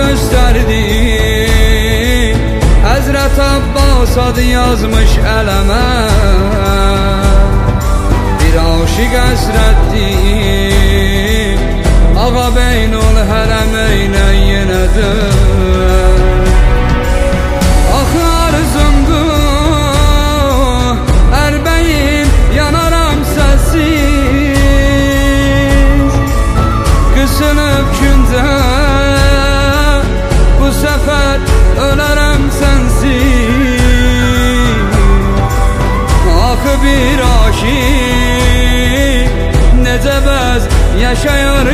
gösterdi. Hazret Abbas adı yazmış eleme, bir aşık hasretti. Ağa beynul heremeyle yenedir. Kısınıp günde bu sefer ölerem sensiz. Akı bir aşık nece bez yaşayır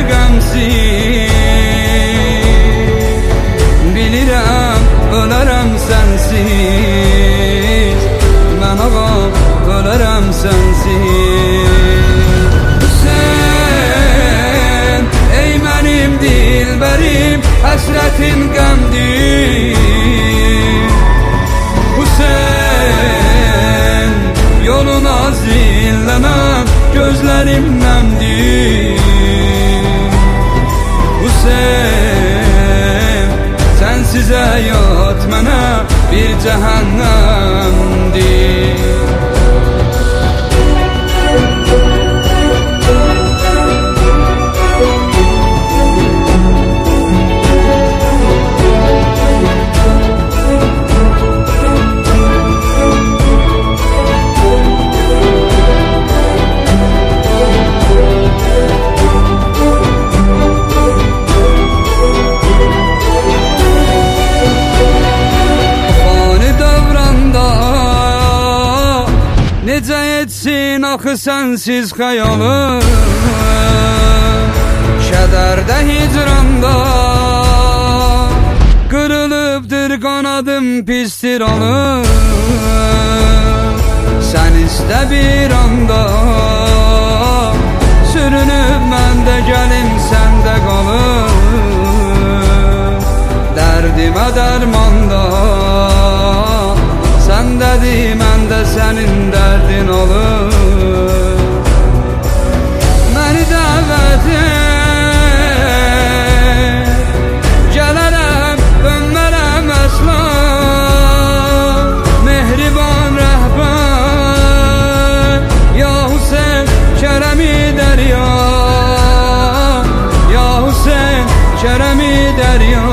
gamsiz. Bilirem ölerem sensiz, ben ağa ölerem sensiz. Hasretin gamdir, bu sen yoluna zillenen gözlerim nemdir. Bu sen sensiz hayat mənə bir cehennemdir. Necə etsin axı sensiz xəyalım, kədərdə hicranda qırılıbdır qanadım pistir alım. Sən istə bir anda sürünüb məndə gəlim səndə qalım. Dərdimə dərmanda səndədir, mən də sənin dərdin olur. Məni dəvət et, gələrəm, dönmərəm əsla. Mehriban rəhbər, ya Hüseyin Kərəmi dərya, ya Hüseyin Kərəmi dərya,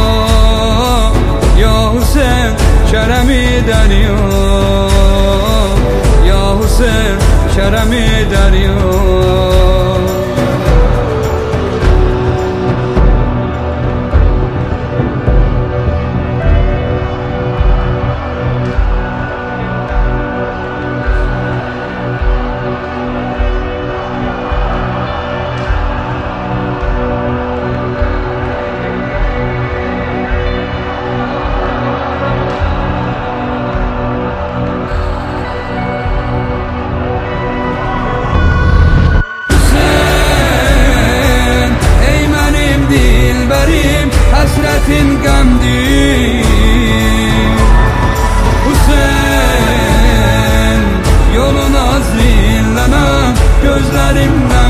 ya Hüseyin Kərəmi dərya, ya Hüseyin Kərəmi dərya. Hasretin gamdir, bu sen yoluna zillenen gözlerimle